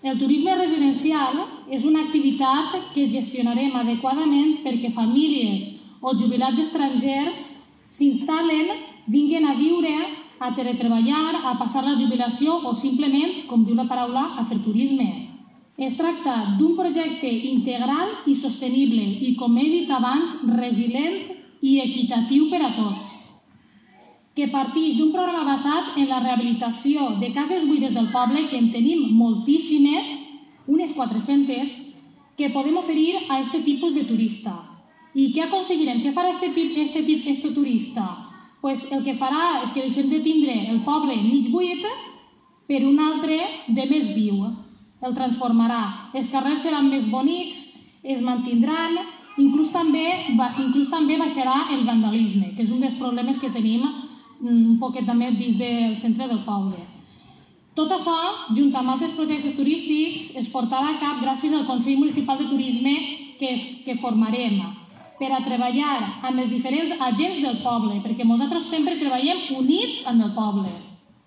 El turisme residencial és una activitat que gestionarem adequadament perquè famílies o jubilats estrangers s'instal·len, vinguin a viure, a teletreballar, a passar la jubilació o simplement, com diu la paraula, a fer turisme. Es tracta d'un projecte integral i sostenible i, com he dit abans, resilient i equitatiu per a tots, que parteix d'un programa basat en la rehabilitació de cases buides del poble, que en tenim moltíssimes, unes 400, que podem oferir a aquest tipus de turista. I què aconseguirem? Què farà aquest turista? Pues el que farà és que deixem de tindre el poble mig buit per un altre de més viu. El transformarà. Els carrers seran més bonics, es mantindran, inclús també baixarà el vandalisme, que és un dels problemes que tenim un poquet també dins del centre del poble. Tot això, junt amb altres projectes turístics, es portarà a cap gràcies al Consell Municipal de Turisme que formarem per a treballar amb els diferents agents del poble, perquè nosaltres sempre treballem units amb el poble.